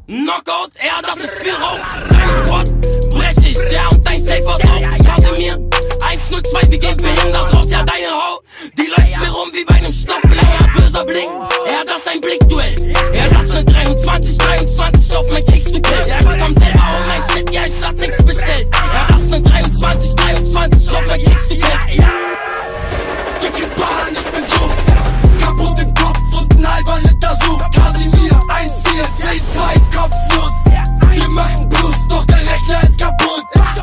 Knockout, ja, das ist viel Rauch. Dein Squad brech ich, ja, und dein Safer auch. Kasimir, 102, wir gehen behindert raus, ja, deine Hau. Die läuft mir rum wie bei einem Staffelhänger. Böser Blick,